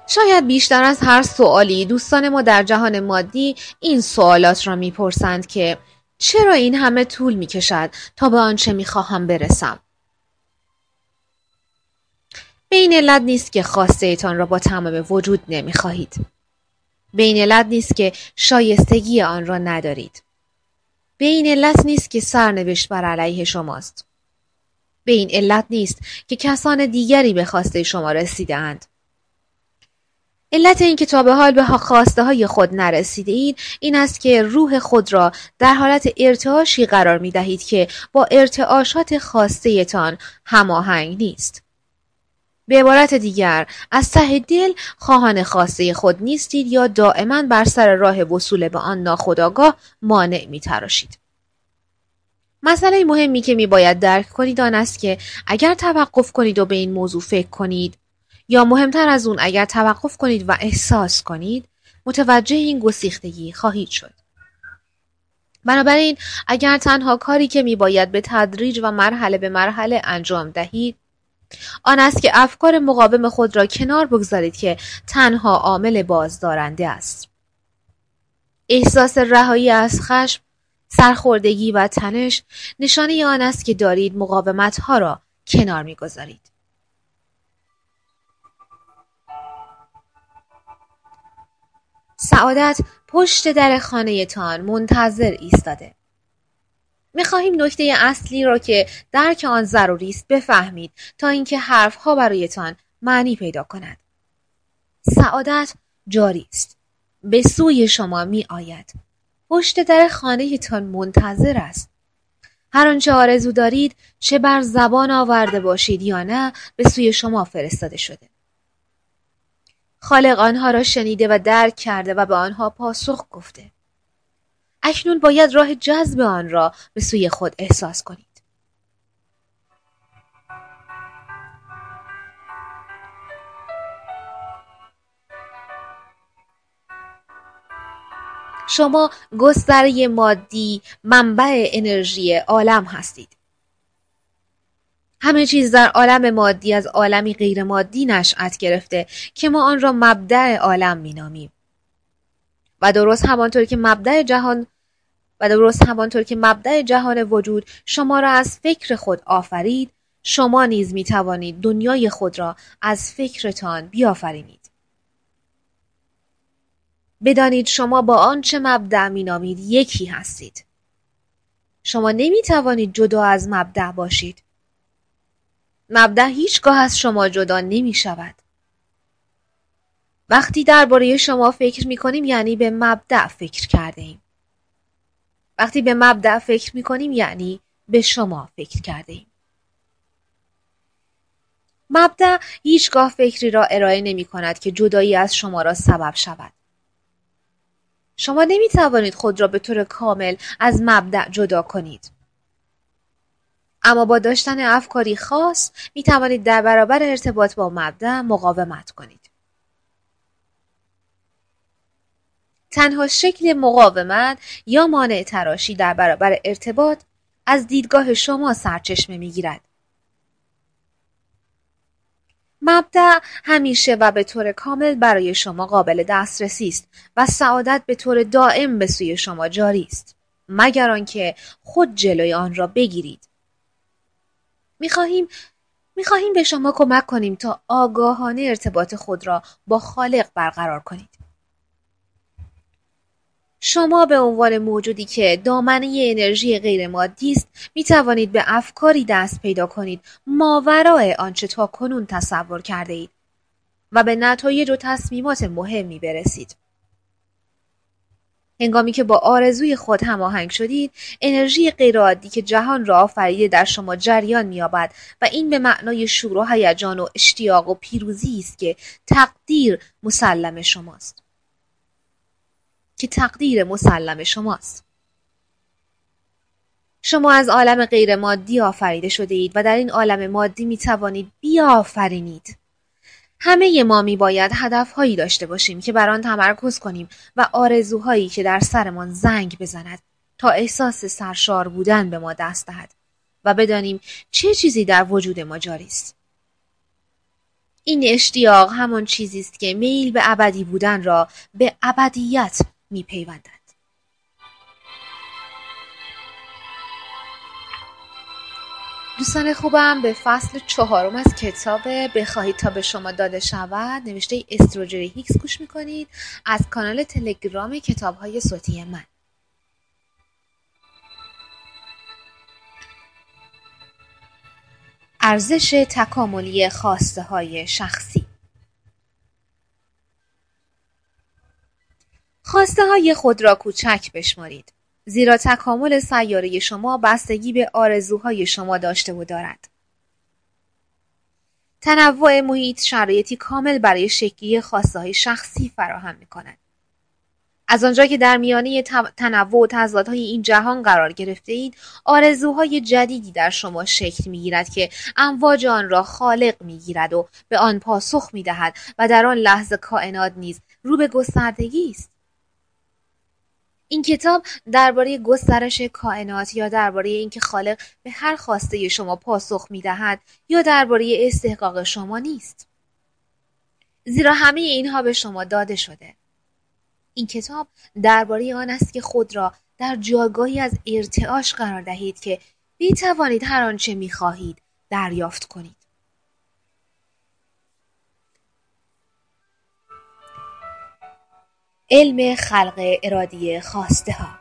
شاید بیشتر از هر سوالی دوستان ما در جهان مادی این سوالات را میپرسند که چرا این همه طول میکشد تا به آنچه میخواهم برسم؟ به این علت نیست که خواسته ایتان را با تمام وجود نمیخواهید. به این علت نیست که شایستگی آن را ندارید. به این علت نیست که سرنوشت بر علیه شماست. به این علت نیست که کسان دیگری به خواسته شما رسیده‌اند. علت این که تا به حال به خواسته های خود نرسیده اید این است که روح خود را در حالت ارتعاشی قرار می دهید که با ارتعاشات خواسته تان هماهنگ نیست. به عبارت دیگر از ته دل خواهان خواسته خود نیستید یا دائما بر سر راه وصول به آن ناخودآگاه مانع می تراشید. مسئله مهمی که می باید درک کنید آن است که اگر توقف کنید و به این موضوع فکر کنید یا مهمتر از اون اگر توقف کنید و احساس کنید متوجه این گسیختگی خواهید شد. بنابراین اگر تنها کاری که می باید به تدریج و مرحله به مرحله انجام دهید آن است که افکار مقاوم خود را کنار بگذارید که تنها عامل بازدارنده است. احساس رهایی از خشم، سرخوردگی و تنش نشانه آن است که دارید مقاومت‌ها را کنار می‌گذارید. سعادت پشت در خانه تان منتظر ایستاده. می‌خواهیم نکته اصلی را که درک آن ضروری است بفهمید تا اینکه حرف‌ها برایتان معنی پیدا کند. سعادت جاری است. به سوی شما می‌آید. پشت در خانه تان منتظر است. هر آنچه آرزو دارید چه بر زبان آورده باشید یا نه به سوی شما فرستاده شده. خالق آنها را شنیده و درک کرده و به آنها پاسخ گفته. اکنون باید راه جذب آن را به سوی خود احساس کنید. شما گستره مادی، منبع انرژی عالم هستید. همه چیز در عالم مادی از عالمی غیر مادی نشأت گرفته که ما آن را مبدأ عالم می‌نامیم. و درست همانطور که مبدأ جهان وجود شما را از فکر خود آفرید، شما نیز می‌توانید دنیای خود را از فکرتان بیافرینید. بدانید شما با آنچه مبدأ می‌نامید یکی هستید. شما نمی‌توانید جدا از مبدأ باشید. مبدأ هیچگاه از شما جدا نمی‌شود. وقتی درباره شما فکر می‌کنیم یعنی به مبدأ فکر کرده‌ایم. وقتی به مبدأ فکر می‌کنیم یعنی به شما فکر کرده‌ایم. مبدأ هیچگاه فکری را ارائه نمی‌کند که جدایی از شما را سبب شود. شما نمی‌توانید خود را به طور کامل از مبدأ جدا کنید. اما با داشتن افکاری خاص می‌توانید در برابر ارتباط با مبدأ مقاومت کنید. تنها شکل مقاومت یا مانع تراشی در برابر ارتباط از دیدگاه شما سرچشمه می‌گیرد. مبدأ همیشه و به طور کامل برای شما قابل دسترسی است و سعادت به طور دائم به سوی شما جاری است مگر آنکه خود جلوی آن را بگیرید. می‌خواهیم به شما کمک کنیم تا آگاهانه ارتباط خود را با خالق برقرار کنید. شما به عنوان موجودی که دامنه انرژی غیر مادی است می توانید به افکاری دست پیدا کنید ماورای آنچه تا کنون تصور کرده اید و به نتایج و تصمیمات مهمی برسید. هنگامی که با آرزوی خود هماهنگ شدید، انرژی غیرعادی که جهان را آفریده در شما جریان می‌یابد و این به معنای شور و هیجان و اشتیاق و پیروزی است که تقدیر مسلم شماست. شما از عالم غیر مادی آفریده شده اید و در این عالم مادی می توانید بیافرینید. همه ما می باید هدفهایی داشته باشیم که بر آن تمرکز کنیم و آرزوهایی که در سرمان زنگ بزند تا احساس سرشار بودن به ما دست دهد و بدانیم چه چیزی در وجود ما جاری است. این اشتیاق همان چیزی است که میل به ابدی بودن را به ابدیت می‌پیوندد. دوستان خوبم، به فصل 4 از کتاب بخواهید تا به شما داده شود نوشته استروجری هیکس گوش میکنید از کانال تلگرام کتاب‌های صوتی من. ارزش تکاملی خواسته‌های شخصی. خواسته‌های خود را کوچک بشمارید، زیرا تکامل سیاره شما بستگی به آرزوهای شما داشته و دارد. تنوع محیط شرایطی کامل برای شکلی خواسته‌های شخصی فراهم می‌کند. از آنجا که در میانه تنوع و تضادهای این جهان قرار گرفته‌اید، آرزوهای جدیدی در شما شکل می‌گیرد که امواج آن را خالق می‌گیرد و به آن پاسخ می‌دهد و در آن لحظه کائنات نیز رو به گستردگی است. این کتاب درباره گسترش کائنات یا درباره اینکه خالق به هر خواسته شما پاسخ می‌دهد یا درباره استحقاق شما نیست، زیرا همه اینها به شما داده شده. این کتاب درباره آن است که خود را در جایگاهی از ارتعاش قرار دهید که بتوانید هر آنچه می‌خواهید دریافت کنید. علم خلق ارادی خواسته ها.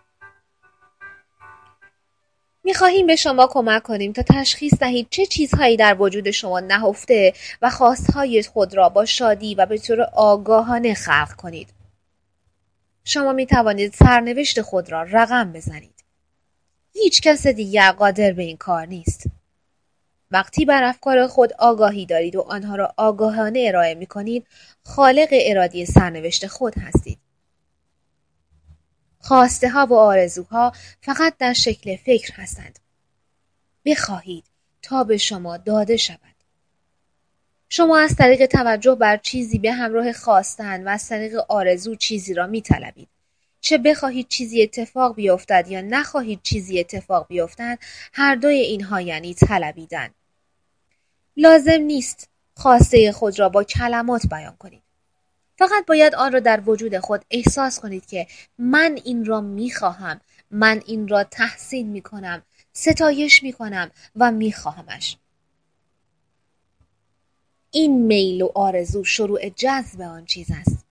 می‌خواهیم به شما کمک کنیم تا تشخیص دهید چه چیزهایی در وجود شما نهفته و خواستهای خود را با شادی و به طور آگاهانه خلق کنید. شما می توانید سرنوشت خود را رقم بزنید. هیچ کس دیگر قادر به این کار نیست. وقتی بر افکار خود آگاهی دارید و آنها را آگاهانه ارائه می کنید، خالق ارادی سرنوشت خود هستید. خواسته ها و آرزوها فقط در شکل فکر هستند. بخواهید تا به شما داده شود. شما از طریق توجه بر چیزی به همراه خواستن و از طریق آرزو چیزی را می طلبید. چه بخواهید چیزی اتفاق بیفتد یا نخواهید چیزی اتفاق بیفتد، هر دوی اینها یعنی طلبیدن. لازم نیست خواسته خود را با کلمات بیان کنید. فقط باید آن را در وجود خود احساس کنید که من این را می خواهم، من این را تحسین می کنم، ستایش می کنم و می خواهمش. این میل و آرزو شروع جذب آن چیز است.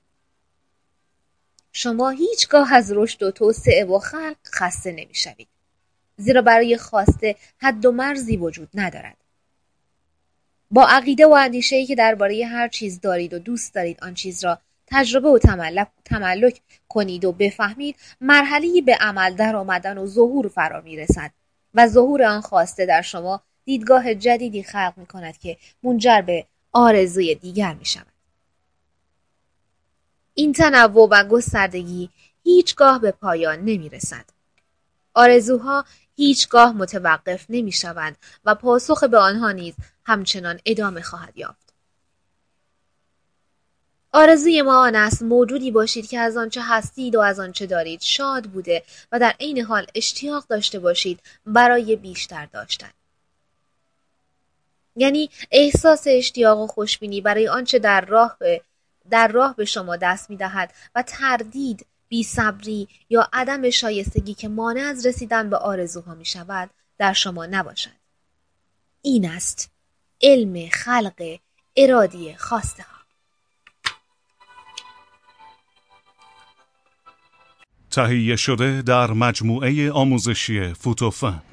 شما هیچگاه از رشد و توسعه و خلق خسته نمی شوید، زیرا برای خواسته حد و مرزی وجود ندارد. با عقیده و اندیشه‌ای که درباره هر چیز دارید و دوست دارید آن چیز را تجربه و تملک کنید و بفهمید، مرحله‌ای به عمل در آمدن و ظهور فرا می‌رسد و ظهور آن خواسته در شما دیدگاه جدیدی خلق می‌کند که منجر به آرزوی دیگر می‌شود. این تنوع و گستردگی هیچگاه به پایان نمی‌رسد. آرزوها هیچگاه متوقف نمی‌شوند و پاسخ به آنها نیز همچنان ادامه خواهد یافت. آرزوی ما آن است موجودی باشید که از آنچه هستید و از آنچه دارید شاد بوده و در عین حال اشتیاق داشته باشید برای بیشتر داشتن. یعنی احساس اشتیاق و خوشبینی برای آنچه در راه به شما دست می‌دهد و تردید، بی‌صبری یا عدم شایستگی که مانع از رسیدن به آرزوها می‌شود در شما نباشد. این است علم خلق ارادی خواسته ها. تهیه شده در مجموعه آموزشی فوتوفن.